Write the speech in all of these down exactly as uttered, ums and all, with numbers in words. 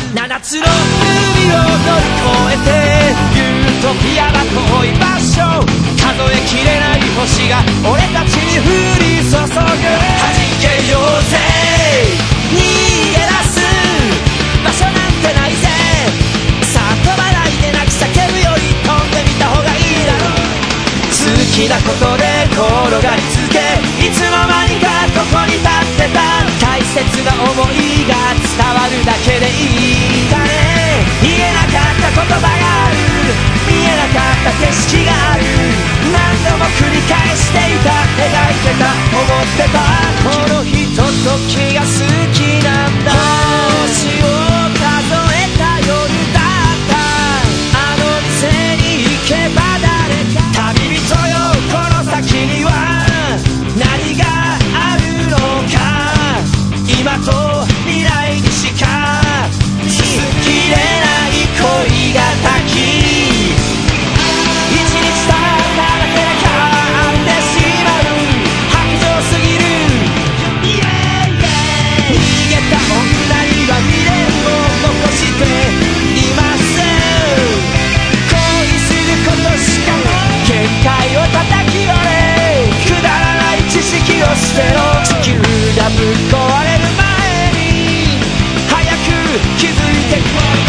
七つの海を乗り越えてユートピアな遠い場所、数えきれない星が俺たちに降り注ぐ。弾けようぜ逃げ出す場所なんてないぜ、さあ飛ばないで泣き叫ぶより飛んでみた方がいいだろう。好きなことで転がり続け、いつの間にかここに立ってた。大切な想いが伝わるだけでいいかね。言えなかった言葉がある、見えなかった景色がある、何度も繰り返していた、描いてた、思ってた。このひとときが好きなんだ。星を数えた夜だった、あの店に行けば誰か旅人よ、この先には何があるのか、今と未来にしか見きれない恋が滝、一日たっただけで変わってしまう白状すぎる、逃げた女には未練を残しています。恋することしか限界を叩き割れ、くだらない知識を捨てろ。地球がぶっ壊れる前に早く気づいてくれ。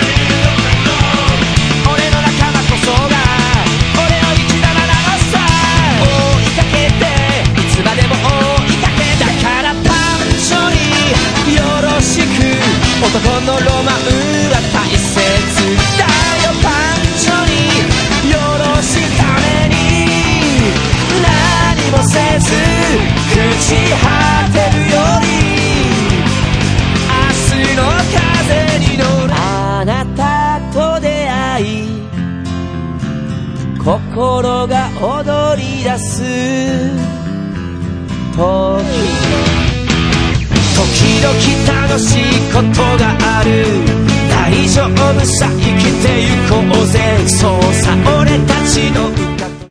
俺の仲間こそが俺の生き様なのさ。追いかけていつまでも追いかけ、だからパンチョによろしく、男のロマンは大切だよ。パンチョによろしいために何もせず朽ち果てるより、明日の風に乗る。あなたと出会い心が踊り出す時、時々楽しいことがある、大丈夫さ